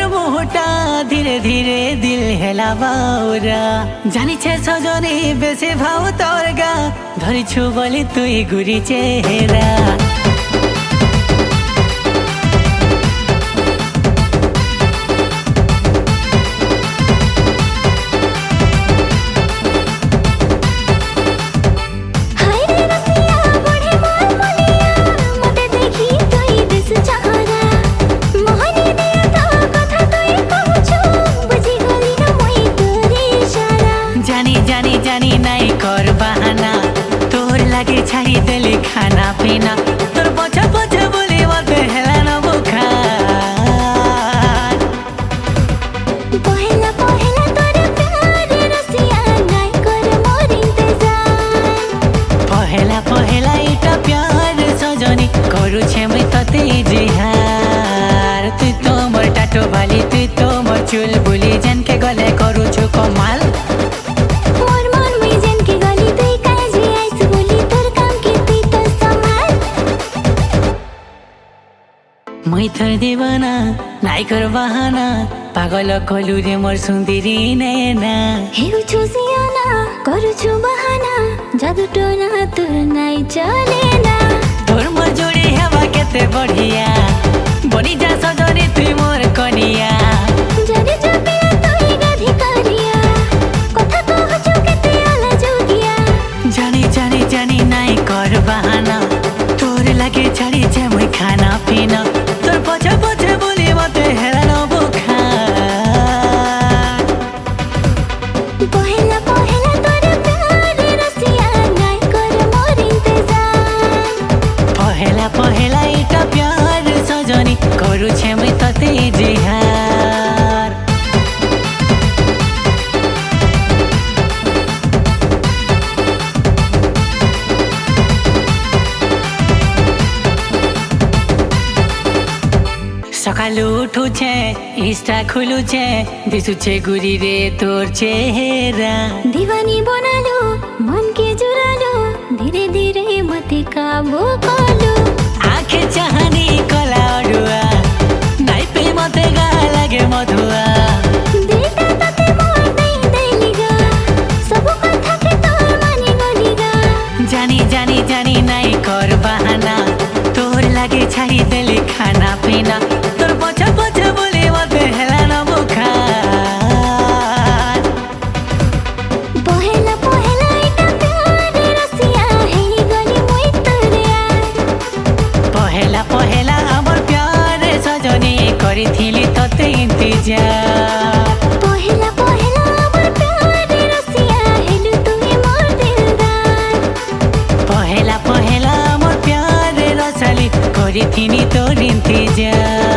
मोटा धीरे धीरे दिल हेला बाउरा जानी छे सजनी बेसे भाव तोरगा धरी छु बोली तुई गुरी चेहरा जानी नहीं कर बहाना तोर लगे छाड़ी देली खाना पीना तोर पछा पछा बोली मत हेला न बुखार पहला पहला तोर प्यार रसिया नहीं कर मोर इंतजार पहला पहला इटा प्यार सजनी करू छे मैं तते जिहार तू तो मोर टाटो वाली तू तो मोर चुल बुली जन के गले करू छु कमाल मैं थर दीवाना नाई कर बहाना पागल कलु रे मोर सुंदरी नैना हेउ छु सियाना करू छु बहाना जादू टोना तोर नाई चलेना तोर मोर जोड़ी हेबा केते बढ़िया बनी जा सजनी तुई मोर कनिया जाने जा पिया तोई गाधी करिया कथा कहू छु केते आला जोगिया जानी जानी जानी नाई कर बहाना तोर लगे छाड़ी छे मैं खाना पीना तोर पछा पछा बोली मते हेला न बुखार पहला पहला तोर प्यार रसिया नहीं कर मोर इंतजार पहला पहला इटा प्यार सजनी करू छे मैं तते जिहार सकालु उठू छे इंस्टा खुलू छे दिसु छे गुरी रे तोर चेहरा दीवानी बनालो मन के जुरालो धीरे धीरे मते काबू कलो आखे चाहनी कला अडुआ नाई पे मते गा लागे मधुआ देता तते मोर दई देलिगा सब कथा के तोर मानी गलिगा जानी जानी जानी नाई कर बहाना तोर लागे छाड़ी देली खाना पीना तोर पछा पछा बोली मते हेला न बुखार पहला पहला इटा प्यार रसिया हे गली मोई तोर यार पहला पहला हमर प्यार सजनी करिथिली तते इंतजार पहला पहला हमर प्यार रसिया हेलु तुई मोर दिलदार पहला पहला हमर प्यार रसली करिथिनी तोर इंतजार।